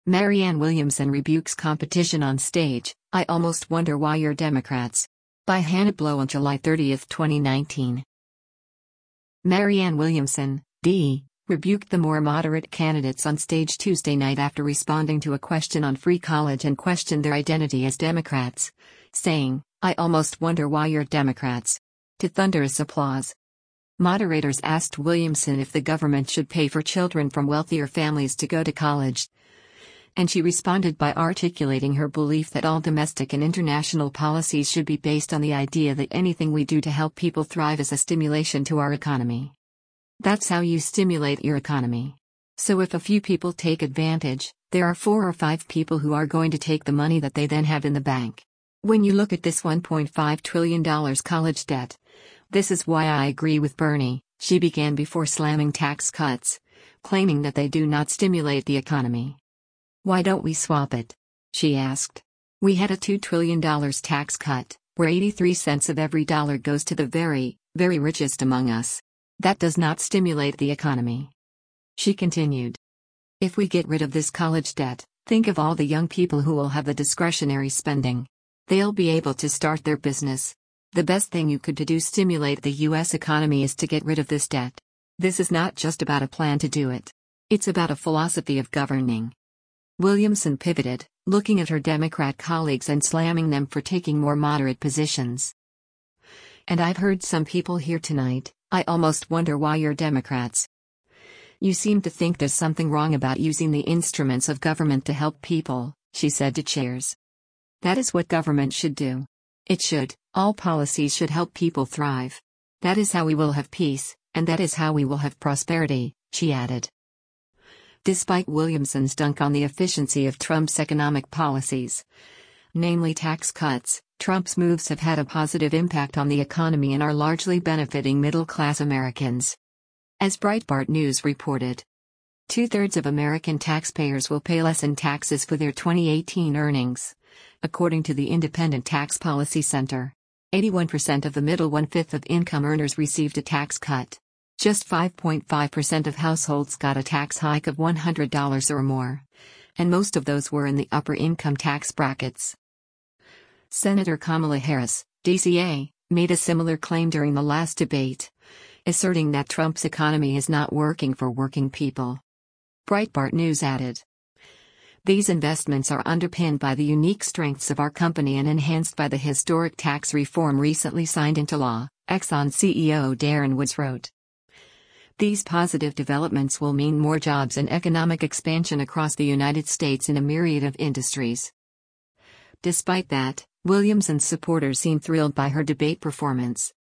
Marianne Williamson rebukes competition on stage. I almost wonder why you're Democrats. By Hannah Blow on July 30, 2019. Marianne Williamson, D., rebuked the more moderate candidates on stage Tuesday night after responding to a question on free college and questioned their identity as Democrats, saying, "I almost wonder why you're Democrats," to thunderous applause. Moderators asked Williamson if the government should pay for children from wealthier families to go to college, and she responded by articulating her belief that all domestic and international policies should be based on the idea that anything we do to help people thrive is a stimulation to our economy. That's how you stimulate your economy. So if a few people take advantage, there are 4 or 5 people who are going to take the money that they then have in the bank. When you look at this $1.5 trillion college debt, this is why I agree with Bernie, she began before slamming tax cuts, claiming that they do not stimulate the economy. Why don't we swap it? She asked. We had a $2 trillion tax cut, where 83 cents of every dollar goes to the very, very richest among us. That does not stimulate the economy. She continued. If we get rid of this college debt, think of all the young people who will have the discretionary spending. They'll be able to start their business. The best thing you could do to stimulate the U.S. economy is to get rid of this debt. This is not just about a plan to do it. It's about a philosophy of governing. Williamson pivoted, looking at her Democrat colleagues and slamming them for taking more moderate positions. And I've heard some people here tonight, I almost wonder why you're Democrats. You seem to think there's something wrong about using the instruments of government to help people, she said to chairs. That is what government should do. It should, all policies should help people thrive. That is how we will have peace, and that is how we will have prosperity, she added. Despite Williamson's dunk on the efficiency of Trump's economic policies, namely tax cuts, Trump's moves have had a positive impact on the economy and are largely benefiting middle-class Americans. As Breitbart News reported, 2/3 of American taxpayers will pay less in taxes for their 2018 earnings, according to the Independent Tax Policy Center. 81% of the middle 1/5 of income earners received a tax cut. Just 5.5% of households got a tax hike of $100 or more, and most of those were in the upper income tax brackets. Senator Kamala Harris, DCA, made a similar claim during the last debate, asserting that Trump's economy is not working for working people. Breitbart News added, "These investments are underpinned by the unique strengths of our company and enhanced by the historic tax reform recently signed into law," Exxon CEO Darren Woods wrote. These positive developments will mean more jobs and economic expansion across the United States in a myriad of industries. Despite that, Williamson's supporters seemed thrilled by her debate performance.